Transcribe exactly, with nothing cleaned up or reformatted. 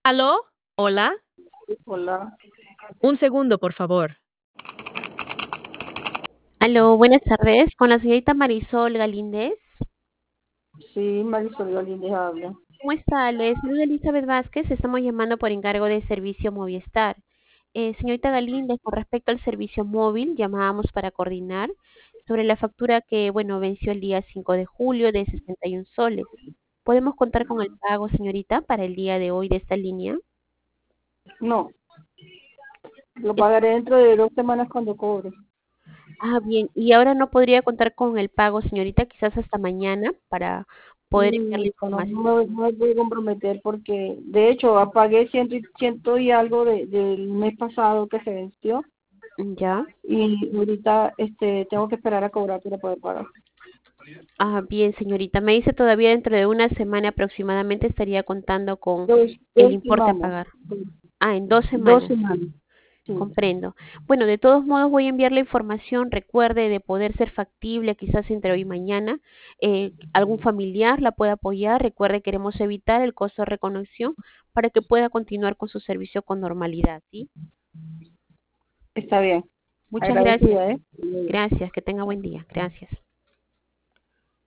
¿Aló? ¿Hola? Hola, Un segundo, por favor. Aló, buenas tardes, con la señorita Marisol Galíndez. sí, Marisol Galíndez habla. ¿Cómo está? Les saluda Elizabeth Vázquez, estamos llamando por encargo de servicio Movistar. Eh, señorita Galíndez, con respecto al servicio móvil, llamábamos para coordinar sobre la factura que, bueno, venció el día cinco de julio de sesenta y uno soles. ¿Podemos contar con el pago, señorita, para el día de hoy de esta línea? No, lo Es- pagaré dentro de dos semanas cuando cobre. ah, bien, y ahora no podría contar con el pago, señorita, quizás hasta mañana para poder Mm, enviarle No, información. no, me no me voy a comprometer porque, de hecho, apagué ciento, y- ciento y algo de, del mes pasado que se venció ¿Ya? y ahorita este tengo que esperar a cobrar para poder pagar. Ah, bien, señorita. Me dice todavía dentro de una semana aproximadamente estaría contando con Dos, el dos importe a semanas, pagar. Ah, en dos dos semanas. semanas, sí. Comprendo. Bueno, de todos modos voy a enviar la información. Recuerde de poder ser factible quizás entre hoy y mañana. Eh, algún familiar la pueda apoyar. Recuerde, queremos evitar el costo de reconexión para que pueda continuar con su servicio con normalidad, ¿sí? Está bien, Muchas gracias. agradecida, ¿eh? Gracias. Que tenga buen día. Gracias.